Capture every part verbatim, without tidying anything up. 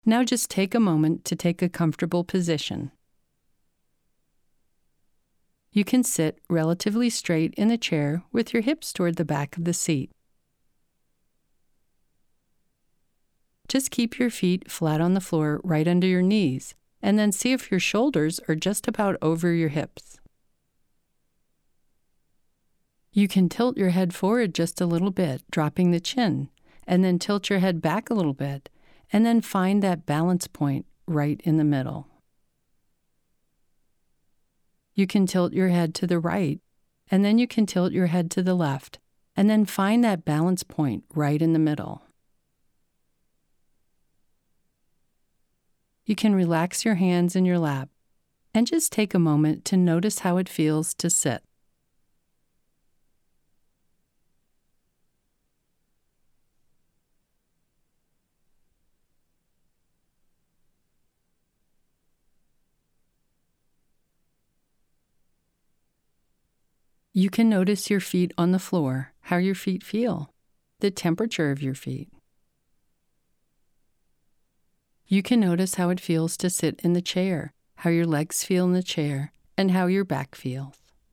Now just take a moment to take a comfortable position. You can sit relatively straight in the chair with your hips toward the back of the seat. Just keep your feet flat on the floor right under your knees, and then see if your shoulders are just about over your hips. You can tilt your head forward just a little bit, dropping the chin, and then tilt your head back a little bit, and then find that balance point right in the middle. You can tilt your head to the right, and then you can tilt your head to the left, and then find that balance point right in the middle. You can relax your hands in your lap and just take a moment to notice how it feels to sit. You can notice your feet on the floor, how your feet feel, the temperature of your feet. You can notice how it feels to sit in the chair, how your legs feel in the chair, and how your back feels.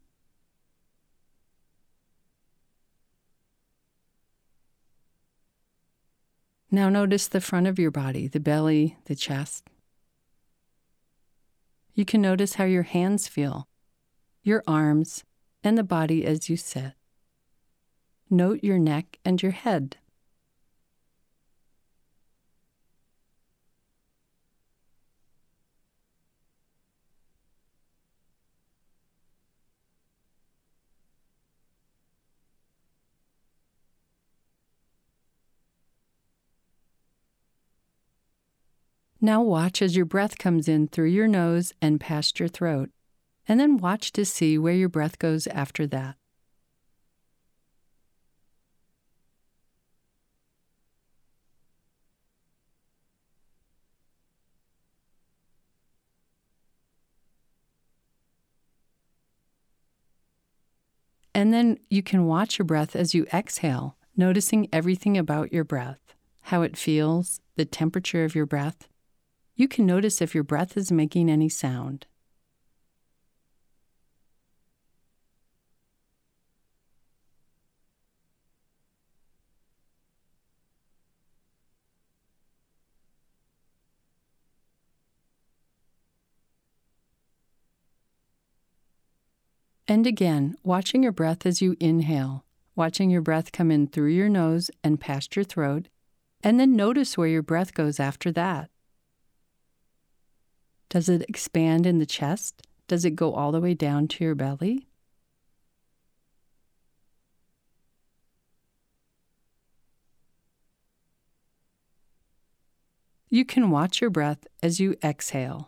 Now notice the front of your body, the belly, the chest. You can notice how your hands feel, your arms, and the body as you sit. Note your neck and your head. Now watch as your breath comes in through your nose and past your throat, and then watch to see where your breath goes after that. And then you can watch your breath as you exhale, noticing everything about your breath, how it feels, the temperature of your breath. You can notice if your breath is making any sound. And again, watching your breath as you inhale, watching your breath come in through your nose and past your throat, and then notice where your breath goes after that. Does it expand in the chest? Does it go all the way down to your belly? You can watch your breath as you exhale.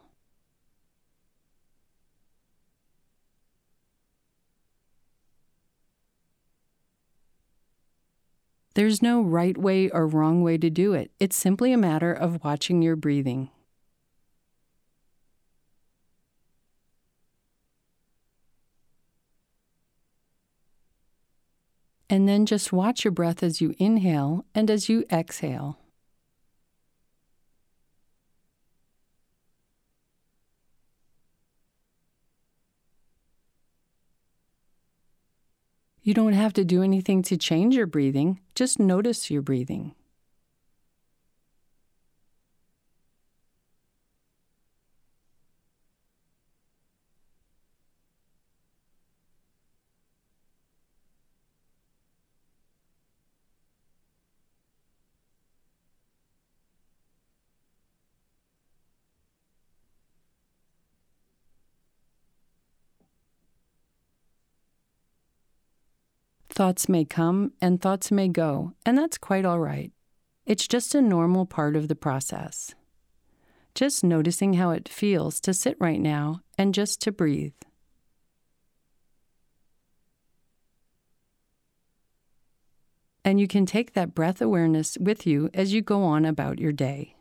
There's no right way or wrong way to do it. It's simply a matter of watching your breathing. And then just watch your breath as you inhale and as you exhale. You don't have to do anything to change your breathing, just notice your breathing. Thoughts may come and thoughts may go, and that's quite all right. It's just a normal part of the process. Just noticing how it feels to sit right now and just to breathe. And you can take that breath awareness with you as you go on about your day.